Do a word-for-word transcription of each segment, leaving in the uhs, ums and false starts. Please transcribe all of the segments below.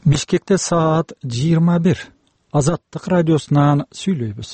Бишкекте саат жыйырма бир. Азаттык радиосунан сүйлөйбүз.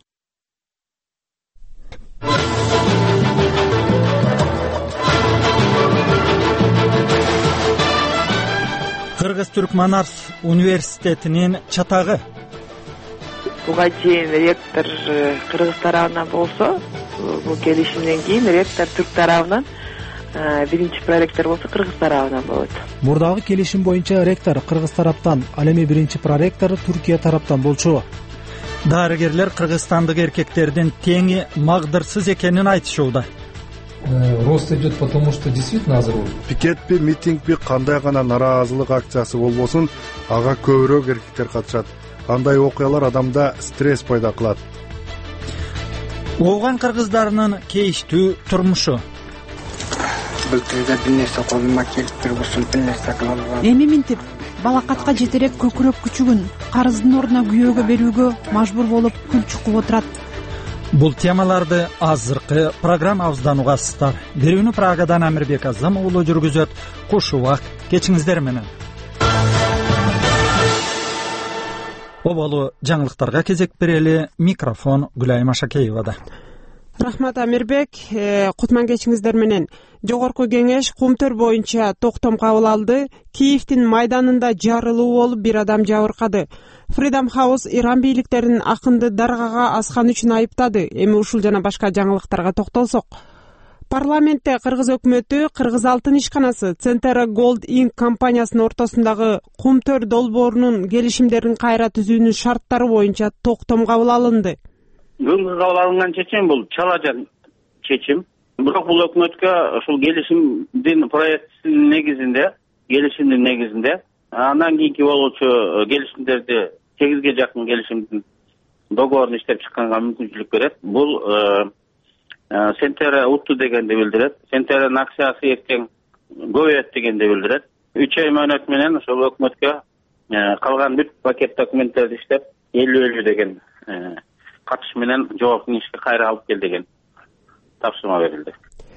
Кыргыз-Түркманарс университетинин чатагы. Буга чейин ректор кыргыз тарабынан болсо, бул келишимден кийин ректор түрк тарабынан, биринчи проректор болсо кыргыз тарабынан болот. Мурдагы келишим боюнча ректор кыргыз тараптан, ал эми биринчи проректор Түркия тараптан болчу. Дарыгерлер кыргызстандык эркектердин теңи магдырсыз экенин айтышууда. Рост идет, потому что действительно азыр. Пикетпи, митингпи, кандай гана нараазылык акциясы болбосун, ага көбүрөөк эркектер катышат. Андай окуялар адамда стресс пайда кылат. Ооган кыргыздарынын кейиштүү турмушу. Бул жерде бир нерсе колума келип турбусун, бир нерсе кыла албайм. Эми минтип балакатка жетерек көкүрөк күчүгүн карыздын ордуна күйөөгө берүүгө мажбур болуп күл чукуп отурат. Бул темаларды азыркы программабыздан угасыздар. Берүүнү Прагадан Амирбек Азам уулу жүргүзөт. Куш убак кечиңиздер менен. Оболу жаңылыктарга кезек берели. Микрофон Гүлайым Ашакеевада. Рахмат Амирбек, кутман кечиңиздер менен. Жогорку кеңеш Кумтөр боюнча токтом кабыл алды. Киевдин майданында жарылуу болуп бир адам жабыркады. Freedom House Иран бийликтерин акынды даргага аскан үчүн айыптады. Эми ушул жана башка жаңылыктарга токтолсок. Парламентте кыргыз өкмөтү Кыргыз алтын ишканасы Centera Gold Incorporated компаниясынын ортосундагы Кумтөр долбоорунун келишимдерин кайра түзүүнүн шарттары боюнча токтом кабыл алынды. Бүгүнкү кабыл алынган чечим бул чалажан чечим. Бирок бул өкмөткө ушул келишимдин проектисинин негизинде, келишимдин негизинде, андан кийинки болчу келишимдерди сегизге жакын келишимдин договорун иштеп чыкканга мүмкүнчүлүк берет. Бул Centera утту дегенди билдирет. Centera'нын акциясы эртең көбөйөт дегенди билдирет. үч ай мөөнөт менен ошол өкмөткө калган бүт пакет документтерди иштеп элүү элүү деген катыш менен жогорку кеңешке кайра алып кел деген тапшырма берилди.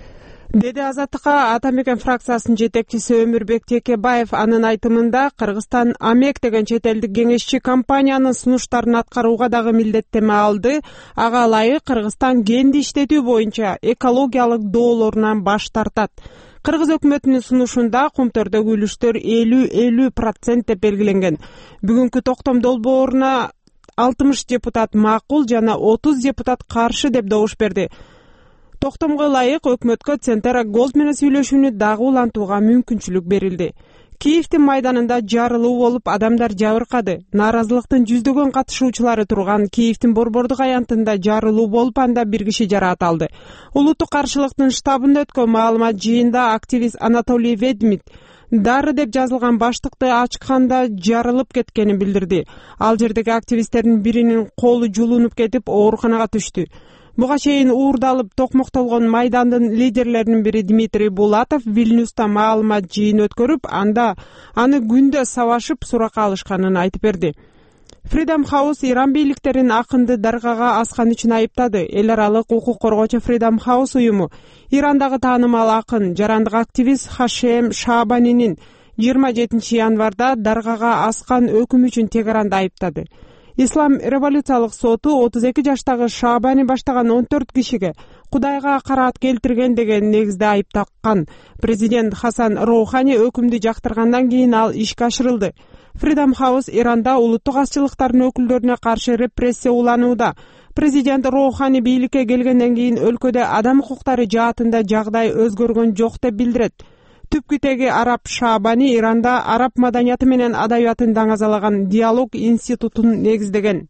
Деди Азаттыкка Атамекен фракциясынын жетекчиси Өмүрбек Текебаев. Анын айтымында Кыргызстан Амек деген чет элдик кеңешчи компаниянын сунуштарын аткарууга дагы милдеттеме алды. Ага ылайык Кыргызстан кенди иштетүү боюнча экологиялык доолорунан баш тартат. Кыргыз өкмөтүнүн сунушунда Кумтөрдөгү үлүштөр элүү элүү процент деп белгиленген. Бүгүнкү токтом долбооруна алтымыш депутат макул жана отуз депутат каршы деп добуш берди. Токтомго ылайык өкмөткө Centera Gold менен сүйлөшүүнү дагы улантууга мүмкүнчүлүк берилди. Киевдин майданында жарылуу болуп адамдар жабыркады. Нааразылыктын жүздөгөн катышуучулары турган Киевдин Борбордук аянтында жарылуу болуп, анда бир киши жараат алды. Улуттук каршылыктын штабында өткөн маалымат жыйында активист Анатолий Ведмит дары деп жазылган баштыкты ачканда жарылып кеткенин билдирди. Ал жердеги активисттердин биринин колу жулунуп кетип, ооруканага түштү. Буга чейин уурдалып токмоктолгон майдандын лидерлеринин бири Дмитрий Булатов Вильнюста маалымат жыйын өткөрүп, анда аны күндө сабашып суракка алышканын айтып берди. Freedom House Иран бийликтерин акынды даргага аскан үчүн айыптады. Эл аралык укук коргоочу Freedom House уюму Ирандагы таанымал акын, жарандык активист Хашем Шаабанинин жыйырма жетинчи январда даргага аскан өкүм үчүн Тегеранда айыптады. Ислам революциялык соту отуз эки жаштагы Шаабани баштаган он төрт кишиге Кудайга караат келтирген деген негизде айып таккан. Президент Хасан Роухани өкүмдү жактыргандан кийин ал ишке ашырылды. Freedom House Иранда улуттук азчылыктардын өкүлдөрүнө каршы репрессия уланууда. Президент Роухани бийликке келгенден кийин өлкөдө адам укуктары жаатында жагдай өзгөргөн жок деп билдирет. Түпкү теги араб Шаабани Иранда араб маданияты менен адабиятын даңазалаган диалог институтун негиздеген.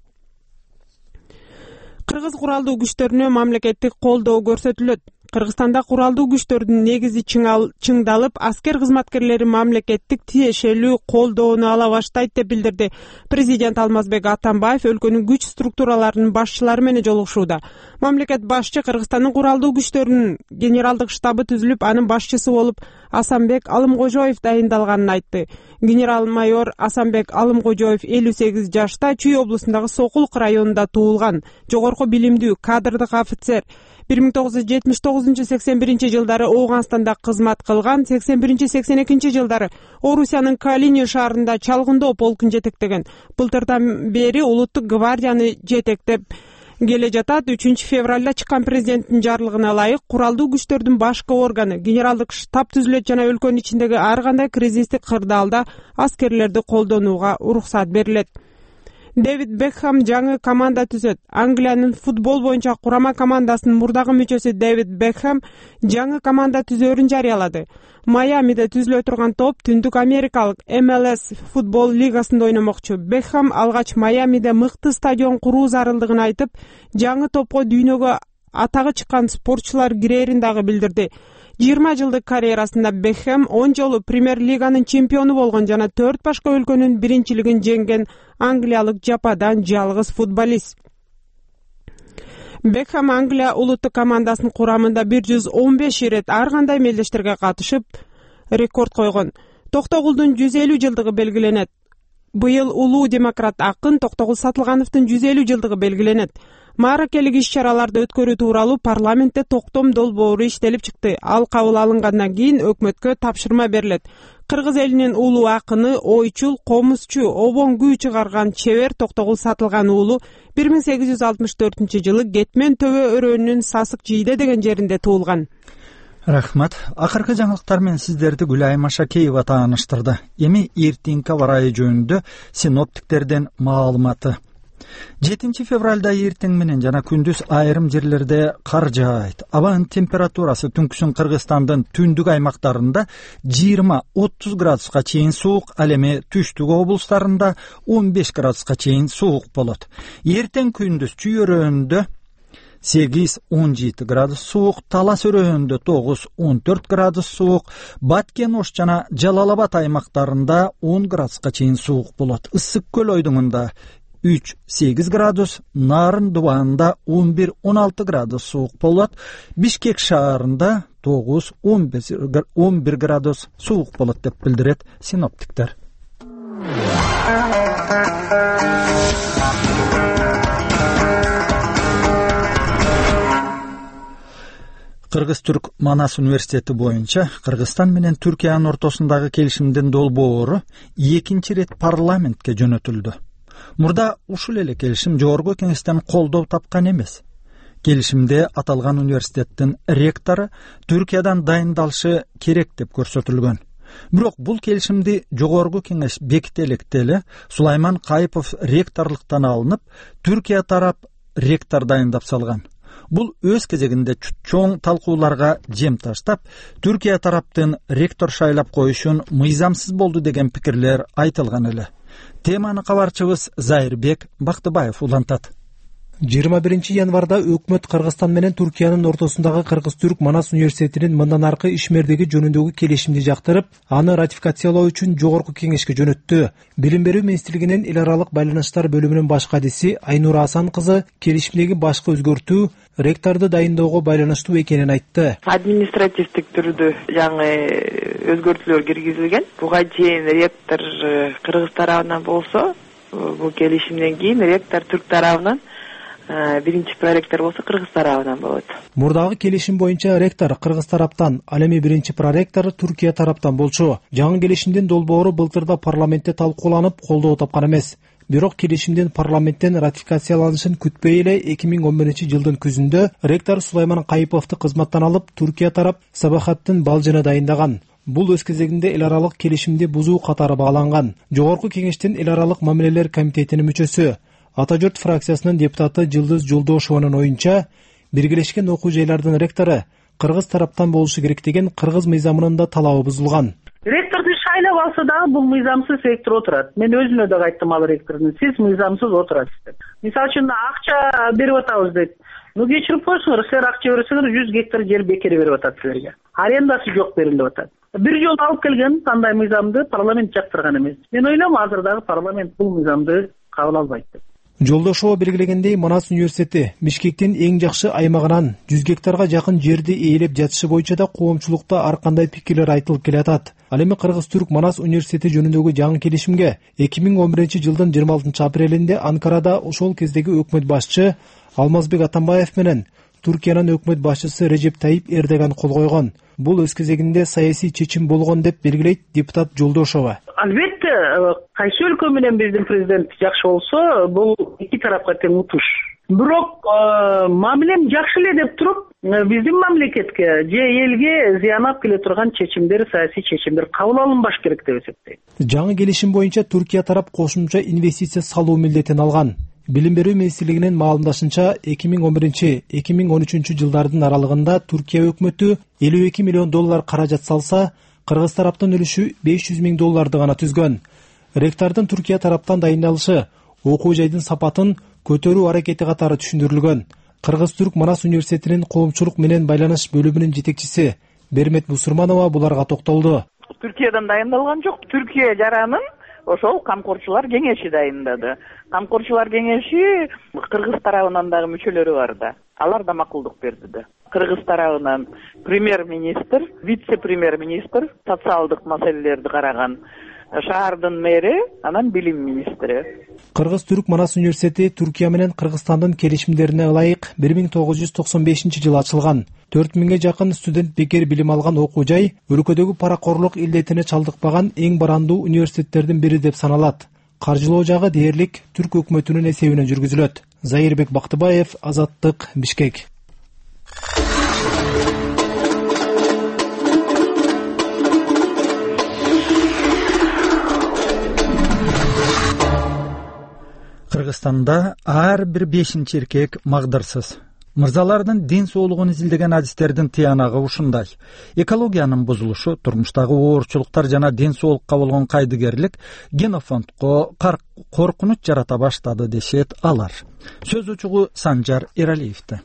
Кыргыз куралдуу күчтөрүнө мамлекеттик колдоо көрсөтүлөт. Кыргызстанда куралдуу күчтөрдүн негизи чыңдалып, аскер кызматкерлери мамлекеттик тиешелүү колдоону ала баштайт деп билдирди. Президент Алмазбек Атамбаев өлкөнүн күч структураларынын башчылары менен жолугушууда. Мамлекет башчы Кыргызстандын куралдуу күчтөрүнүн генералдык штабы түзүлүп, анын башчысы болуп Асанбек Алымкожоев дайындалганын айтты. Генерал-майор Асанбек Алымкожоев элүү сегиз жашта Чүй облусундагы Сокулук районунда туулган. Жогорку билимдүү кадрдык офицер. бир миң тогуз жүз жетимиш тогузунчу сексен биринчи жылдары Ооганстанда кызмат кылган, сексен биринчи сексен экинчи жылдары Орусиянын Калини шаарында чалгындоо полкун жетектеген. Былтырдан бери улуттук гвардияны жетектеп келе жатат. үчүнчү февралда чыккан президенттин жарлыгына ылайык куралдуу күчтөрдүн башкы органы генералдык штаб түзүлөт жана өлкөнүн ичиндеги ар кандай кризистик кырдаалда аскерлерди колдонууга уруксат берилет. Дэвид Бекхэм жаңы команда түзөт. Англиянын футбол боюнча курама командасынын мурдагы мүчөсү Дэвид Бекхэм жаңы команда түзөөрүн жарыялады. Майамиде түзүлө турган топ Түндүк Америкалык эм эл эс футбол лигасында ойномокчу. Бекхэм алгач Майамиде мыкты стадион куруу зарылдыгын айтып, жаңы топко дүйнөгө атагы чыккан спортчулар кирээрин дагы билдирди. жыйырма жылдык карьерасында Бекхэм он жолу премьер лиганын чемпиону болгон жана төрт башка өлкөнүн биринчилигин жеңген англиялык жападан жалгыз футболист. Бекхэм Англия улуттук командасынын курамында бир жүз он беш ирет ар кандай мелдештерге катышып рекорд койгон. Токтогулдун жүз элүү жылдыгы белгиленет. Быйыл улуу демократ акын Токтогул Сатылгановдун жүз элүү жылдыгы белгиленет. Мааракелик иш-чараларды өткөрүү тууралуу парламентте токтом долбоору иштелип чыкты. Ал кабыл алынгандан кийин өкмөткө тапшырма берилет. Кыргыз элинин улуу акыны, ойчул, комузчу, обон күү чыгарган чебер Токтогул Сатылган уулу бир миң сегиз жүз алтымыш төртүнчү жылы Кетмен төбө өрөөнүнүн Сасык жийде деген жеринде туулган. Рахмат. Акыркы жаңылыктар менен сиздерди Гүлайым Ашакеева тааныштырды. Эми эртеңки аба ырайы жөнүндө синоптиктерден маалыматы. жетинчи февралда эртең менен жана күндүз айрым жерлерде кар жаайт. Абанын температурасы түнкүсүн Кыргызстандын түндүк аймактарында жыйырма отуз градуска чейин суук, ал эми түштүк облустарында он беш градуска чейин суук болот. Эртең күндүз Чүй өрөөнүндө сегиз он жети градус суук, Талас өрөөнүндө тогуз он төрт градус суук, Баткен, Ош жана Жалал Абад аймактарында он градуска чейин суук болот. Ысык көл ойдуңунда үч сегиз градус, Нарын Дубаанда он бир он алты градус суук болот. Бишкек шаарында тогуз он бир градус суук болот деп билдирет синоптиктер. Кыргыз-Түрк Манас университети боюнча Кыргызстан менен Түркиянын ортосундагы келишимдин долбоору экинчи рет парламентке жөнөтүлдү. Мурда ушул эле келишим жогорку кеңештен колдоо тапкан эмес. Келишимде аталган университеттин ректору Түркиядан дайындалышы керек деп көрсөтүлгөн. Бирок бул келишимди жогорку кеңеш беките электеле Сулайман Кайыпов ректорлуктан алынып, Түркия тарап ректор дайындап салган. Бул өз кезегинде чоң талкууларга жем таштап, Түркия тараптын ректор шайлап коюшун мыйзамсыз болду деген пикирлер айтылган эле. Теманы кабарчыбыз Зайырбек Бактыбаев улантат. жыйырма биринчи январда өкмөт Кыргызстан менен Түркиянын ортосундагы Кыргыз-Түрк Манас университетинин мындан аркы ишмердиги жөнүндөгү келишимди жактырып, аны ратификациялоо үчүн жогорку кеңешке жөнөттү. Билим берүү министрлигинин эл аралык байланыштар бөлүмүнүн баш кадиси Айнура Асан кызы келишимдеги башкы өзгөртүү ректорду дайындоого байланыштуу экенин айтты. Административдик түрдө жаңы өзгөртүүлөр киргизилген. Буга чейин ректор Кыргыз тарабынан болсо, бул келишимден кийин ректор Түрк тарабынан, биринчи проректор болсо Кыргыз тарабынан болот. Мурдагы келишим боюнча ректор Кыргыз тараптан, ал эми биринчи проректор Түркия тараптан болчу. Жаңы келишимдин долбоору былтырда парламентте талкууланып, колдоо тапкан эмес. Бирок келишимдин парламенттен ратификацияланышын күтпөй эле эки миң он биринчи жылдын күзүндө ректор Сулайман Кайыповду кызматтан алып, Түркия тарап Сабахаттын балжыны дайындаган. Бул өз кезегинде эл аралык келишимди бузуу катары бааланган. Жогорку кеңештин эл аралык мамилелер комитетинин мүчөсү, Ата журт фракциясынын депутаты Жылдыз Жолдошованын оюнча, биргелешкен окуу жайлардын ректору Кыргыз тараптан болушу керек деген Кыргыз мыйзамынын да талабы бузулган. Ректорду шайлап алса дагы бул мыйзамсыз ректор отурат. Мен өзүмө да айттым ал ректордун, сиз мыйзамсыз отурасыз деп. Мисалы үчүн акча берип атабыз дейт. Ну кечирип койсуңар, силер акча берсеңер жүз гектар жер бекер берип атат силерге. Арендасы жок берилип атат. Бир жолу алып келген кандай мыйзамды парламент жактырган эмес. Мен ойлойм азыр дагы парламент бул мыйзамды кабыл албайт деп. Жолдошова белгилегендей, Манас университети Бишкектин эң жакшы аймагынан жүз гектарга жакын жерди ээлеп жатышы боюнча да коомчулукта ар кандай пикирлер айтылып келатат. Ал эми Кыргыз-Түрк Манас университети жөнүндөгү жаңы келишимге эки миң он биринчи жылдын жыйырма алтынчы апрелинде Анкарада ошол кездеги өкмөт башчы Алмазбек Атамбаев менен Туркиянын өкмөт башчысы Режеп Тайип Эрдоган кол койгон. Бул өз кезегинде саясий чечим болгон деп белгилейт депутат Жолдошова. Албетте, кайсы өлкө менен биздин президент жакшы болсо, бул эки тарапка тең утуш. Бирок мамилем жакшы эле деп туруп, биздин мамлекетке же элге зыян алып келе турган чечимдер, саясий чечимдер кабыл алынбаш керек деп эсептейм. Жаңы келишим боюнча Туркия тарап кошумча инвестиция салуу милдетин алган. Билим берүү министрлигинин маалымдашынча эки миң он биринчи — эки миң он үчүнчү жылдардын аралыгында Туркия өкмөтү элүү эки миллион доллар каражат салса, Кыргыз тараптын үлүшү беш жүз миң долларды гана түзгөн. Ректордун Туркия тараптан дайындалышы, окуу жайдын сапатын көтөрүү аракети катары түшүндүрүлгөн. Кыргыз-Түрк Манас университетинин коомчулук менен байланыш бөлүмүнүн жетекчиси Бермет Бусурманова буларга токтолду. Түркиядан дайындалган жок. Түркия жаранын ошол камкорчулар кеңеши дайындады. Камкорчулар кеңеши Кыргыз тарабынан дагы мүчөлөрү бар да. Алар да макулдук берди да. Кыргыз тарабынан премьер-министр, вице-премьер-министр социалдык маселелерди караган, шаардын мэри, анан билим министри. Кыргыз-Түрк Манас университети Түркия менен Кыргызстандын келишимдерине ылайык бир миң тогуз жүз токсон бешинчи жылы ачылган. төрт миңге жакын студент бекер билим алган окуу жай өлкөдөгү паракорлук илдетине чалдыкпаган эң барандуу университеттердин бири деп саналат. Каржылоо жагы дээрлик Түрк өкмөтүнүн эсебинен жүргүзүлөт. Заирбек Бактыбаев, Азаттык, Бишкек. Кыргызстанда ар бир бешинчи эркек магдырсыз. Мырзалардын ден соолугун изилдеген адистердин тыянагы ушундай. Экологиянын бузулушу, турмуштагы оорчулуктар жана ден соолукка болгон кайдыгерлик генофондко коркунуч жарата баштады дешет алар. Сөз учугу Санжар Эралиевди.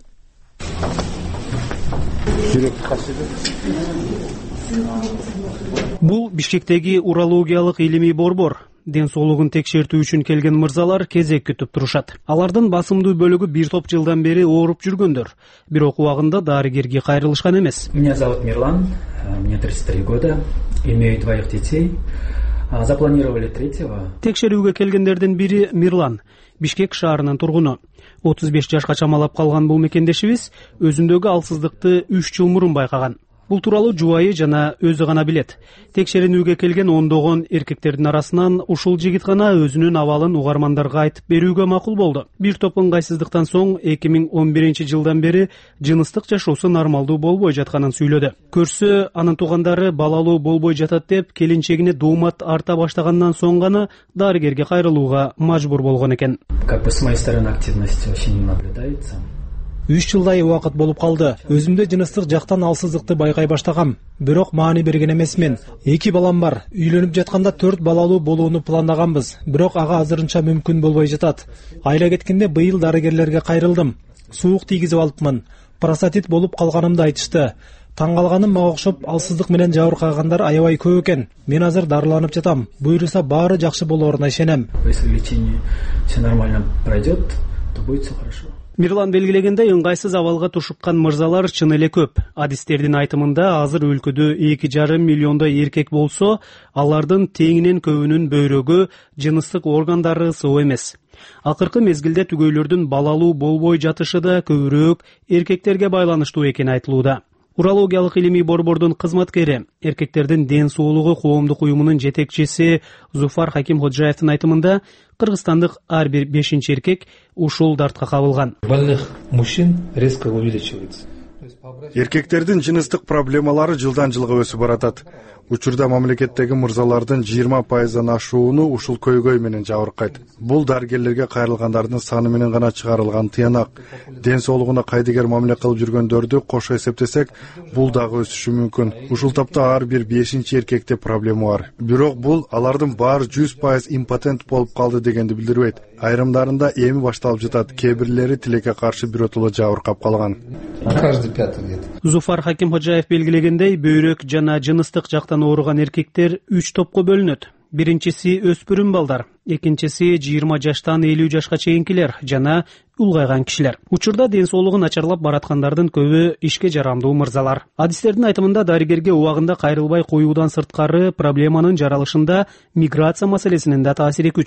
Бул Бишкектеги урологиялык илимий борбор. Ден соолугун текшертүү үчүн келген мырзалар кезек күтүп турушат. Алардын басымдуу бөлүгү бир топ жылдан бери ооруп жүргөндөр. Бирок убагында дарыгерге кайрылышкан эмес. Меня зовут Мирлан, мне тридцать три года, имею двоих детей. Запланировали третьего. Текшерүүгө келгендердин бири Мирлан, Бишкек шаарынын тургуну. отуз беш жашка чамалап калган бул мекендешибиз өзүндөгү алсыздыкты үч жыл мурун байкаган. Бул тууралуу жубайы жана өзү гана билет. Текшерүүгө келген ондогон эркектердин арасынан ушул жигит гана өзүнүн абалын угармандарга айтып берүүгө макул болду. Бир топ ыңгайсыздыктан соң эки миң он биринчи жылдан бери жыныстык жашоосу нормалдуу болбой жатканын сүйлөдү. Көрсө, анын туугандары балалуу болбой жатат деп келинчегине доомат арта баштагандан соң гана дарыгерге кайрылууга мажбур болгон экен. Как бы с моей стороны активности вообще не наблюдается. үч жылдай убакыт болуп калды. Өзүмдө жыныстык жактан алсыздыкты байкай баштагам. Бирок маани берген эмесмин. Эки балам бар. Үйлөнүп жатканда төрт балалуу болууну пландаганбыз. Бирок ага азырынча мүмкүн болбой жатат. Айла кеткенде быйыл дарыгерлерге кайрылдым. Суук тийгизип алыпмын. Простатит болуп калганымды айтышты. Таң калганым мага окшоп алсыздык менен жабыркагандар аябай көп экен. Мен азыр дарыланып жатам. Буйруса баары жакшы болоруна ишенем. Если лечение все нормально пройдет, то будет все хорошо. Мирлан белгилегендей, ыңгайсыз абалга тушуккан мырзалар чын эле көп. Адистердин айтымында азыр өлкөдө эки жарым миллиондой эркек болсо, алардын теңинен көбүнүн бөйрөгү, жыныстык органдары соо эмес. Акыркы мезгилде түгөйлөрдүн балалуу болбой жатышы да көбүрөөк эркектерге байланыштуу экени айтылууда. Урологиялык илимий борбордун кызматкери, эркектердин ден соолугу коомдук уюмунун жетекчиси Зуфар Хаким Ходжаевдин айтымында, кыргызстандык ар бир бешинчи эркек ушул дартка кабылган. Больных мужчин резко увеличивается. Эркектердин жыныстык проблемалары жылдан жылга өсүп баратат. Учурда мамлекеттеги мырзалардын жыйырма пайыздан ашууну ушул көйгөй менен жабыркайт. Бул дарыгерлерге кайрылгандардын саны менен гана чыгарылган тыянак. Ден соолугуна кайдыгер мамиле кылып жүргөндөрдү кошо эсептесек, бул дагы өсүшү мүмкүн. Ушул тапта ар бир бешинчи эркекте проблема бар. Бирок бул алардын баары жүз пайыз импотент болуп калды дегенди билдирбейт. Айрымдарында эми башталып жатат, кээ бирлери тилекке каршы биротоло жабыркап калган. Каждый пятый где-то. Зуфар Хаким Ходжаев белгилегендей, бөйрөк жана жыныстык жактан ооруган эркектер үч топко бөлүнөт. Биринчиси өспүрүм балдар, экинчиси жыйырма жаштан элүү жашка чейинкилер жана улгайган кишилер. Учурда ден соолугу начарлап бараткандардын көбү ишке жарамдуу мырзалар. Адистердин айтымында дарыгерге убагында кайрылбай коюудан сырткары проблеманын жаралышында миграция маселесинин да таасири күч.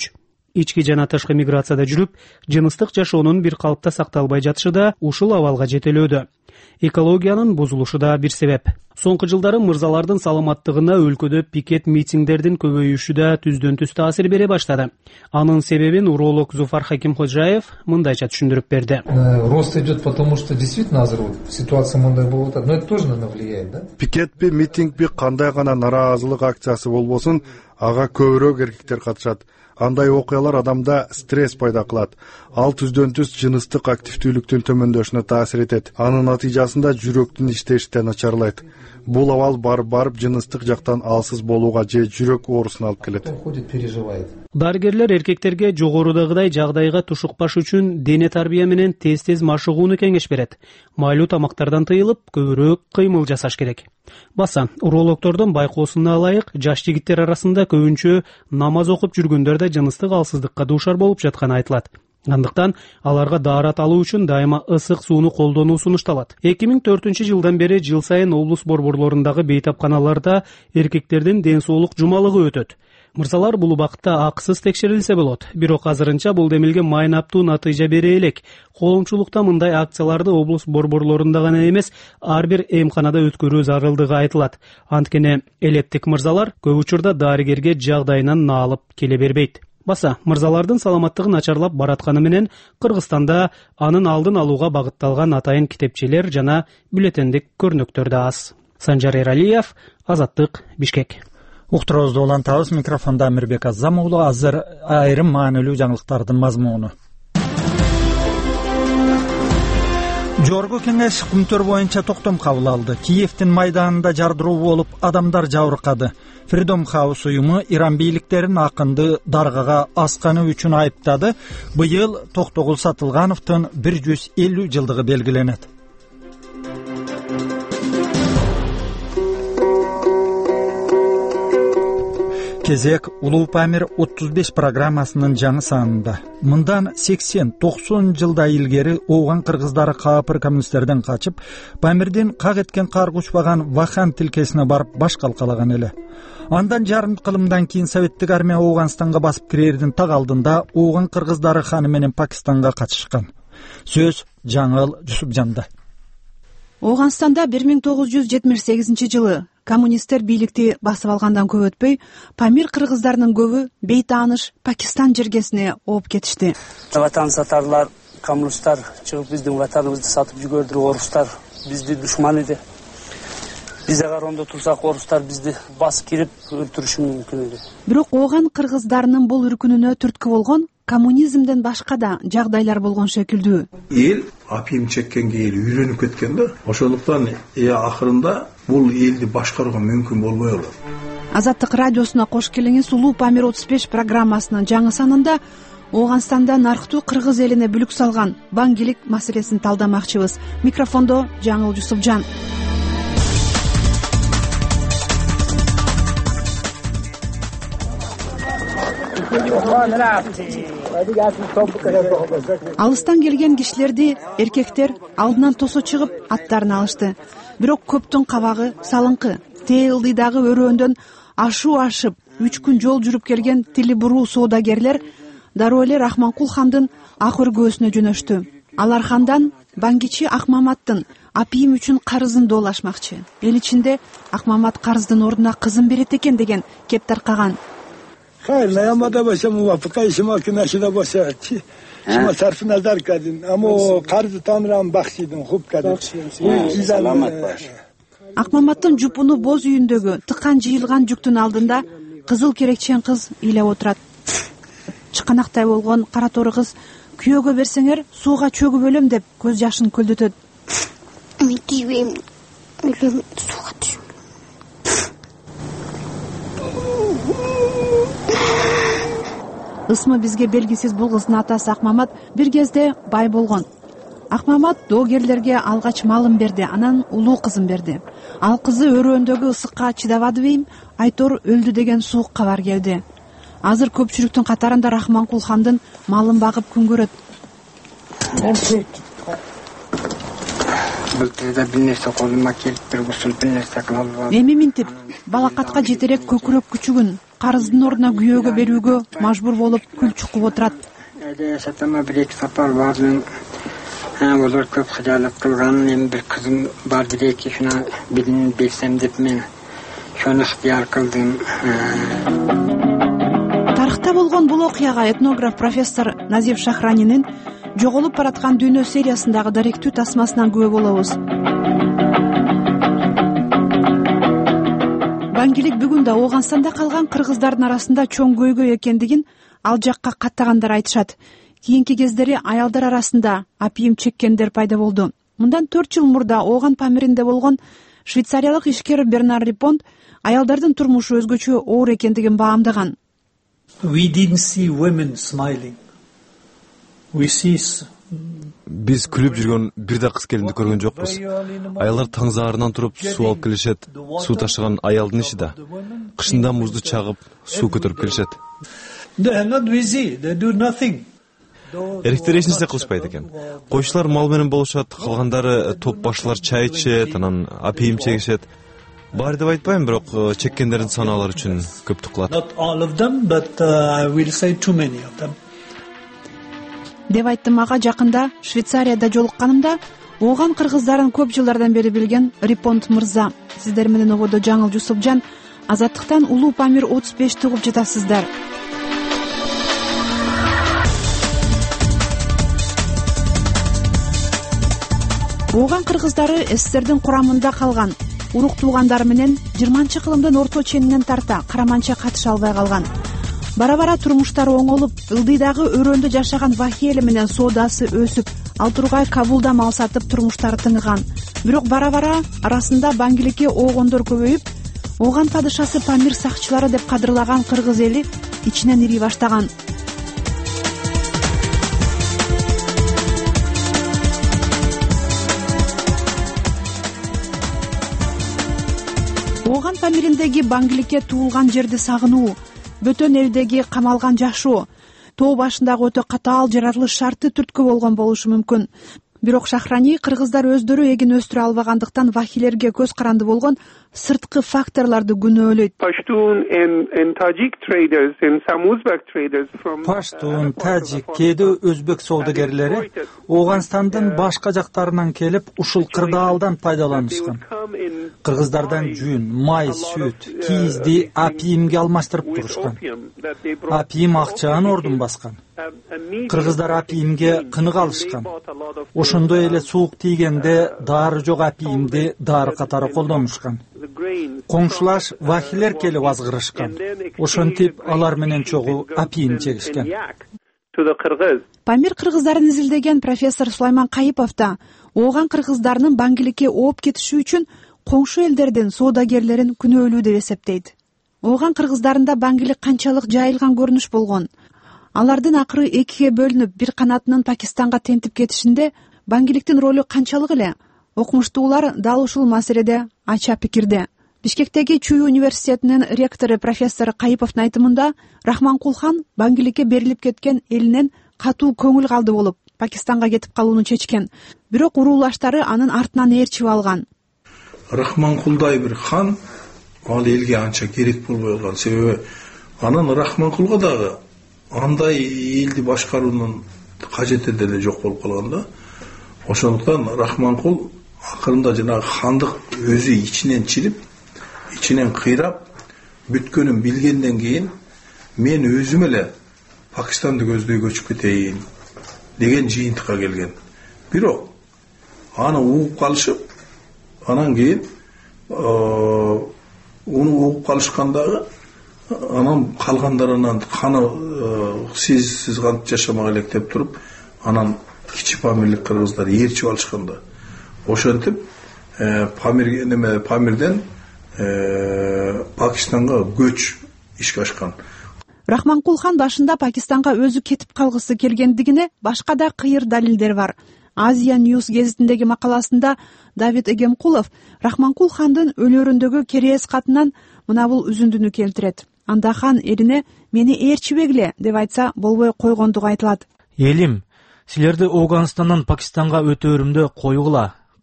ички жана тышкы миграцияда жүрүп, жыныстык жашоонун бир калыпта сакталбай жатышы да ушул абалга жетелөөдө. Экологиянын бузулушу да бир себеп. Соңку жылдары мырзалардын саламаттыгына өлкөдө пикет митингдердин көбөйүшү да түздөн түз таасир бере баштады. Анын себебин уролог Зуфар Хакимходжаев мындайча түшүндүрүп берди. Рост идет, потому что действительно азыр ситуация мындай болуп атат. Но это тоже наверное влияет, да? Пикетпи, митингпи, кандай гана нараазылык акциясы болбосун, ага көбүрөөк эркектер катышат. Андай окуялар адамда стресс пайда кылат. Ал түздөн түз жыныстык активдүүлүктүн төмөндөшүнө таасир этет. Анын натыйжасында жүрөктүн иштеши да начарлайт. Бул абал барып-барып жыныстык жактан алсыз болууга же жүрөк оорусуна алып келет. Дарыгерлер эркектерге жогорудагыдай жагдайга тушукпаш үчүн дене тарбия менен тез-тез машыгууну кеңеш берет. Майлуу тамактардан тыйылып, көбүрөөк кыймыл жасаш керек. Баса, урологтордун байкоосуна ылайык, жаш жигиттер арасында көбүнчө намаз окуп жүргөндөр да жыныстык алсыздыкка дуушар болуп жатканы айтылат. Андыктан аларга даарат алуу үчүн дайыма ысык сууну колдонуу сунушталат. эки миң төртүнчү жылдан бери жыл сайын облус борборлорундагы бейтапканаларда эркектердин ден соолук жумалыгы өтөт. Мырзалар бул убакытта акысыз текшерилсе болот. Бирок азырынча бул демилге майнаптуу натыйжа бере элек. Коомчулукта мындай акцияларды облус борборлорунда гана эмес, ар бир эмканада өткөрүү зарылдыгы айтылат. Анткени элеттик мырзалар көп учурда дарыгерге жагдайынан наалып келе бербейт. Баса, мырзалардын саламаттыгы начарлап баратканы менен Кыргызстанда анын алдын алууга багытталган атайын китепчелер жана бюллетендик көрнөктөр да аз. Санжар Эралиев, Азаттык, Бишкек. Уктуруубузду улантабыз. Микрофондо Амирбек Азам уулу. Азыр айрым маанилүү жаңылыктардын мазмуну. Жогорку кеңеш күнтөр боюнча токтом кабыл алды. Киевдин майданында жардыруу болуп, адамдар жабыркады. Freedom House уюму Иран бийликтерин акынды даргага асканы үчүн айыптады. Быйыл Токтогул Сатылгановдун бир жүз элүү жылдыгы белгиленет. Кезек Улуу Памир отуз беш программасынын жаңы санында. Мындан сексен токсон жылда илгери ооган кыргыздары каапыр коммунисттерден качып, Памирдин как эткен кар кучпаган Вахан тилкесине барып баш калкалаган эле. Андан жарым кылымдан кийин советтик армия Ооганстанга басып кирердин так алдында ооган кыргыздары ханы менен Пакистанга качышкан. Сөз Жаңыл Жусупжанда. Ооганстанда бир миң тогуз жүз жетимиш сегизинчи жылы коммунисттер бийликти басып алгандан көп өтпөй, Памир кыргыздарынын көбү бейтааныш Пакистан жергесине ооп кетишти. Ватан сатарлар, коммунисттар чыгып биздин ватаныбызды сатып жүгөрдү, орустар бизди душман эди. Биз агар ондо турсак, орустар бизди басып кирип өлтүрүшү мүмкүн эди. Бирок ооган кыргыздарынын бул үркүнүнө түрткү болгон коммунизмден башка да жагдайлар болгон шекилдүү. Эл апийим чеккенге эл үйрөнүп кеткен да. Ошондуктан э акырында бул элди башкарууга мүмкүн болбой калат. Азаттык радиосуна кош келиңиз. Улуу Памир отуз беш программасынын жаңы санында Ооганстанда нарктуу кыргыз элине бүлүк салган баңгилик маселесин талдамакчыбыз. Микрофондо Жаңыл Жусупжан. Алыстан келген кишилерди эркектер алдынан тосо чыгып аттарын алышты. Бирок көптүн кабагы салыңкы. Тээ ылдыйдагы өрөөндөн ашуу ашып, үч күн жол жүрүп келген тили буруу соодагерлер дароо эле Рахманкул хандын ак өргөөсүнө жөнөштү. Алар хандан Баңгичи Акмаматтын апийим үчүн карызын доолашмакчы. Эл ичинде Акмамат карыздын ордуна кызын берет экен деген кеп таркаган. Hayır, neyamada başa muvafıka işi makinesi de başa. Şuna sarfı nazar kadın. Ama o karzı tanıran bakşidin, hub kadın. Selamet baş. Акмаматтын жупуну боз үйүндөгү тыккан жыйылган жүктүн алдында кызыл керекчен кыз ыйлап отурат. Чыканактай болгон кара тору кыз күйөөгө берсеңер сууга чөгүп өлөм деп көз жашын көлдөтөт. Мен тийбейм. Өлөм сууга түшүм. Ысмы бизге белгисиз бул кыздын атасы Акмамат бир кезде бай болгон. Акмамат доогерлерге алгач малын берди, анан улуу кызын берди. Ал кызы өрөөндөгү ысыкка чыдабады бейм, айтор өлдү деген суук кабар келди. Азыр көпчүлүктүн катарында Рахманкул хандын малын багып күн көрөт. былтыр да бир нерсе колума келип тургусун, бир нерсе кыла албадым. Эми минтип балакатка жетерек көкүрөк күчүгүн карыздын ордуна күйөөгө берүүгө мажбур болуп күл чукуп отурат. Эле сатама бир эки сапар бардым. Олар көп кыялык кылган, эми бир кызым бар деди, шуна бирин берсем деп мен шуну ыктыяр кылдым. Тарыхта болгон бул окуяга этнограф профессор Назиф Шахранинин жоголуп бараткан дүйнө сериясындагы даректүү тасмасынан күбө болобуз. Баңгилик бүгүн да Ооганстанда калган кыргыздардын арасында чоң көйгөй экендигин ал жакка каттагандар айтышат. Кийинки кездери аялдар арасында апийим чеккендер пайда болду. Мындан төрт жыл мурда Ооган Памиринде болгон швейцариялык ишкер Бернар Рипонд аялдардын турмушу өзгөчө оор экендигин баамдаган. We didn't see women smiling. We see Биз күлүп жүргөн бир да кыз келинди көргөн жокпуз. Аялдар таң заарынан туруп суу алып келишет. Суу ташыган аялдын иши да. Кышында музду чагып, суу көтөрүп келишет. They are not busy. They do nothing. Эркектер эч нерсе кылышпайт экен. Койчулар мал менен болушат, калгандары топ башлар чай ичет, анан апийим чегишет. Бар деп айтпайм, бирок чеккендердин саны алар үчүн көптүк кылат. Not all of them, but uh, I will say too many of them. Деп айттым ага жакында Швейцарияда жолукканымда Ооган кыргыздарын көп жылдардан бери билген Рипонд мырза. Сиздер менен ободо Жаңыл Жусупжан, Азаттыктан Улуу Памир отуз бешти угуп жатасыздар. Ооган кыргыздары СССРдин курамында калган, урук туугандары менен жыйырманчы кылымдын орто ченинен тарта караманча катыша албай калган. Бара-бара турмуштары оңолуп, ылдыйдагы өрөөндө жашаган Вахиэли менен соодасы өсүп, ал тургай Кабулда мал сатып турмуштары тыныган. Бирок бара-бара арасында баңгиликке оогондор көбөйүп, Ооган падышасы Памир сакчылары деп кадырлаган кыргыз эли ичинен ирий баштаган. Ооган Памириндеги баңгиликке туулган жерди сагынуу, бөтөн элдеги камалган жашоо, тоо башындагы өтө катаал жаратылыш шарты түрткү болгон болушу мүмкүн. Бирок Шахрани кыргыздар өздөрү эгин өстүрө албагандыктан вахилерге көз каранды болгон сырткы факторлорду күнөөлөйт. Паштун, тажик, кээде өзбек соодагерлери Ооганстандын башка жактарынан келип, ушул кырдаалдан пайдаланышкан. Кыргыздардан жүн, май, сүт, кийизди апийимге алмаштырып турушкан. Апийим акчанын ордун баскан. Кыргыздар апийимге кынык алышкан. Ошондой эле суук тийгенде дары жок апийимди дары катары колдонушкан. Коңшулаш вахилер келип азгырышкан. Ошентип алар менен чогуу апийим чегишкен. Памир кыргыздарын изилдеген профессор Сулайман Кайыпов да Ооган кыргыздарынын баңгиликке ооп кетиши үчүн коңшу элдердин соодагерлерин күнөөлүү деп эсептейт. Ооган кыргыздарында баңгилик канчалык жайылган көрүнүш болгон. Алардын акыры экиге бөлүнүп, бир канатынын Пакистанга тентип кетишинде баңгиликтин ролу канчалык эле? Окумуштуулар дал ушул маселеде ача пикирде. Бишкектеги Чүй университетинин ректору профессор Кайыповдун айтымында Рахманкулхан баңгиликке берилип кеткен элинен катуу көңүл калды болуп, Пакистанга кетип калууну чечкен. Бирок уруулаштары анын артынан ээрчип алган. Рахманкулдай бир хан ал элге анча керек болбой калган. Себеби анан Рахманкулга дагы андай элди башкаруунун кажети деле жок болуп калган да. Ошондуктан Рахманкул акырында жанагы хандык өзү ичинен чирип, ичинен кыйрап, бүткөнүн билгенден кийин мен өзүм эле Пакистанды көздөй көчүп кетейин деген жыйынтыкка келген. Бирок аны угуп калышып, анан кийин уну угуп калышкандагы анан калгандар анан каны сиз сиз кантип жашамак элек деп туруп, анан кичи памирлик кыргыздар ээрчип алышканда. Ошентип Памир неме Памирден Пакистанга көч ишке ашкан. Рахманкулхан башында Пакистанга өзү кетип калгысы келгендигине башка да кыйыр далилдер бар. Азия Ньюс гезитиндеги макаласында Давид Эгемкулов Рахманкулхандын өлөрүндөгү керээс катынан мына бул үзүндүнү келтирет. Анда хан элине мени ээрчибегиле деп айтса болбой койгондугу айтылат. Элим, силерди Ооганстандан Пакистанга өтөөрүмдө койгула.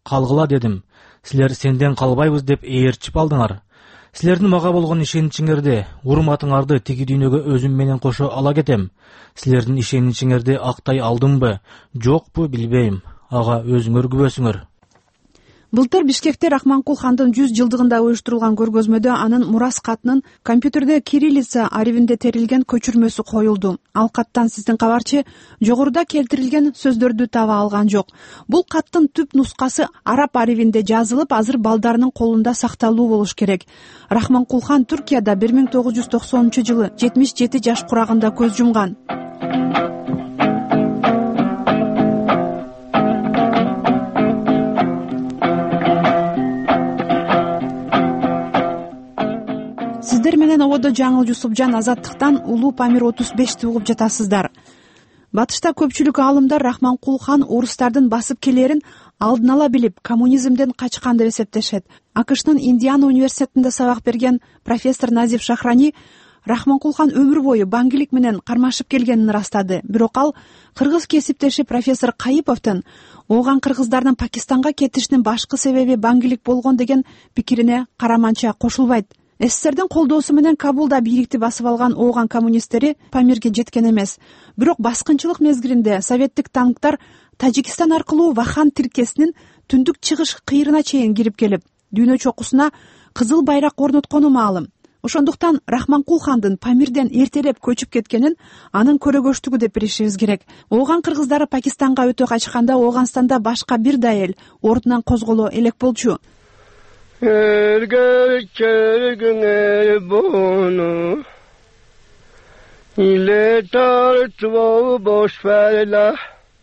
калгыла дедим. Силер сенден калбайбыз деп ээрчип алдыңар. Силердин мага болгон ишеничиңерди, урматыңарды тиги дүйнөгө өзүм менен кошо ала кетем. Силердин ишеничиңерди актай алдымбы, жокпу билбейм. Ага өзүңөр күбөсүңөр. Былтыр Бишкекте Рахманкул хандын жүз жылдыгында уюштурулган көргөзмөдө анын мурас катынын компьютерде кириллица арибинде терилген көчүрмөсү коюлду. Ал каттан сиздин кабарчы жогоруда келтирилген сөздөрдү таба алган жок. Бул каттын түп нускасы араб арибинде жазылып, азыр балдарынын колунда сакталуу болуш керек. Рахманкул хан Түркияда бир миң тогуз жүз токсонунчу жылы жетимиш жети жаш курагында көз жумган. Сиздер менен ободо Жаңыл Жусупжан Азаттыктан Улуу Памир отуз бешти угуп жатасыздар. Батышта көпчүлүк аалымдар Рахманкул хан орустардын басып келерин алдын ала билип, коммунизмден качкан деп эсептешет. АКШнын Индиана университетинде сабак берген профессор Назиф Шахрани Рахманкул хан өмүр бою баңгилик менен кармашып келгенин ырастады. Бирок ал кыргыз кесиптеши профессор Кайыповдун ооган кыргыздардын Пакистанга кетишинин башкы себеби баңгилик болгон деген пикирине караманча кошулбайт. СССРдин колдоосу менен Кабулда бийликти басып алган ооган коммунисттери Памирге жеткен эмес. Бирок баскынчылык мезгилинде советтик танктар Тажикстан аркылуу Вахан тиркесинин түндүк чыгыш кыйрына чейин кирип келип, дүйнө чокусуна кызыл байрак орноткону маалым. Ошондуктан Рахманкул хандын Памирден эртелеп көчүп кеткенин анын көрөгөчтүгү деп билишибиз керек. Ооган кыргыздары Пакистанга өтө качканда Ооганстанда башка бир да эл ордунан козголо элек болчу. Ergel kergüne bunu ile tartma boş verla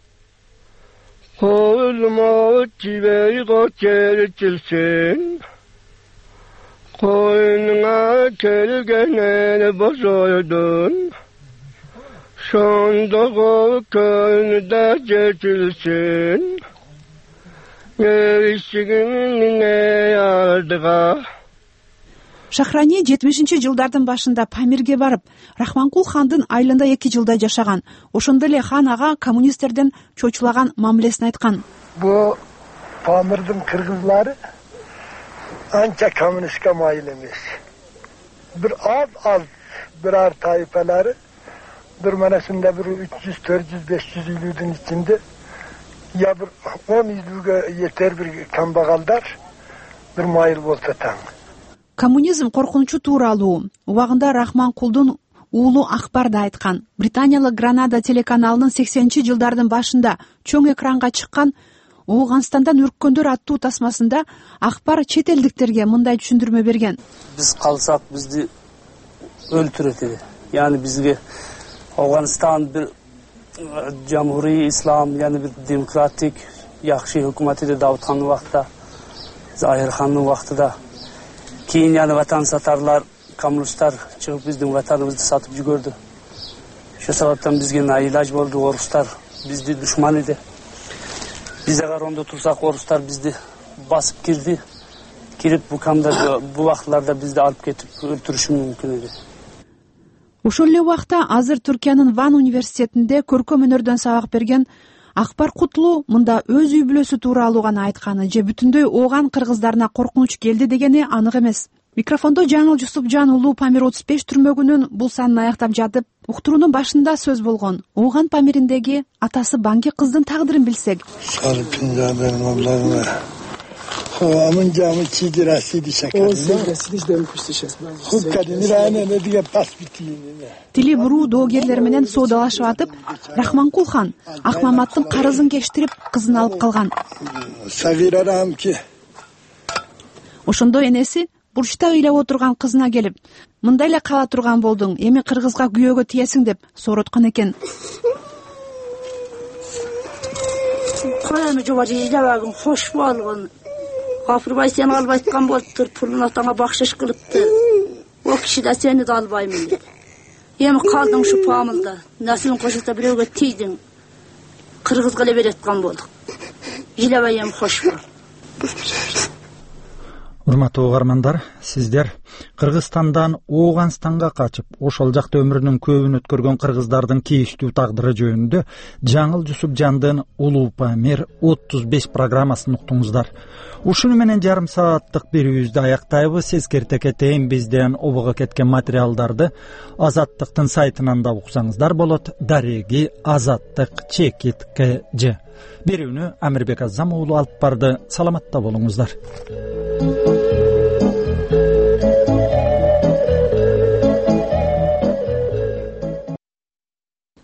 kolma çiver geçirsin koynuna kelgene bozoydun şonda koynda geçilsin Шахрани жетимишинчи жылдардын башында Памирге барып, Рахманкул хандын айылында эки жылдай жашаган. Ошондо эле хан ага коммунисттерден чочулаган мамилесин айткан. Бу Памирдин кыргызлары анча коммунистке майыл эмес. Бир аз аз бирар тайпалары бир манасында бир үч жүз, төрт жүз, беш жүз үйлүүдүн ичинде ya bir on yüzlüğe yeter bir kambagallar bir mayıl bolsa taң. Коммунизм коркунучу тууралуу убагында Рахманкулдун уулу Акбар да айткан. Британиялык Гранада телеканалынын сексенинчи жылдардын башында чоң экранга чыккан Ооганстандан үрккөндөр аттуу тасмасында Акбар чет элдиктерге мындай түшүндүрмө берген. Биз калсак бизди өлтүрөт. Яны бизге Ооганстан бир Jamhuriy İslam, yani bir demokratik, yaxşı hükümeti de Davut Han'ın vaxtida, Zahir Han'ın vaxtida. Keyin yani vatan satarlar, komünistler çıkıp bizden vatanımızı satıp jügördü. Şu sebepten bizge nailaç boldu, Oruslar bizdi düşman idi. Biz eğer onda tursak Oruslar bizdi basıp girdi. Girip bu kamda bu vaxtlarda bizdi alıp ketip öldürüşü mümkün idi. Ошол эле убакта азыр Түркиянын Ван университетинде көркөм өнөрдөн сабак берген Акбар Кутлу мында өз үй бүлөсү тууралуу гана айтканы же бүтүндөй ооган кыргыздарына коркунуч келди дегени анык эмес. Микрофондо Жаңыл Жусупжан Улуу Памир отуз беш түрмөгүнүн бул санын аяктап жатып, уктуруунун башында сөз болгон. Ооган Памириндеги атасы Банги кыздын тагдырын билсек. Amın camı çiğdir asidi şakar. O sesini de öpüştü şes. Huk kadını rane ne diye pas bittiğini. Тили буруу доогерлер менен соодалашып атып, Рахманкул хан Акмаматтын карызын кештирип, кызын алып калган. Сагирарам ки. Ошондо энеси бурчта ыйлап отурган кызына келип, мындай эле кала турган болдуң, эми кыргызга күйөөгө тиесиң деп сороткон экен. Каланы жобажы жабагым хош болгон. Gafırbay seni alıp aytkan boluptur, pulunu atana bakşış kılıptı. O kişi de seni de albayım dedi. Yemi kaldın şu pamılda, nesilin koşulsa bir öge tiydin. Kırgız gale veretkan bolduk. Jilebay yemi hoş bol. Урматтуу угармандар, сиздер Кыргызстандан Ооганстанга качып, ошол жакта өмүрүнүн көбүн өткөргөн кыргыздардын кейиштүү тагдыры жөнүндө Жаңыл Жусупжандын Улуу Памир отуз беш программасын уктуңуздар. Ушуну менен жарым сааттык берүүбүздү аяктайбыз. Эскерте кетейин, бизден обого кеткен материалдарды Азаттыктын сайтынан да уксаңыздар болот. Дареги Азаттык чекит кж. Берүүнү Амирбек Азам уулу алып барды. Саламатта болуңуздар.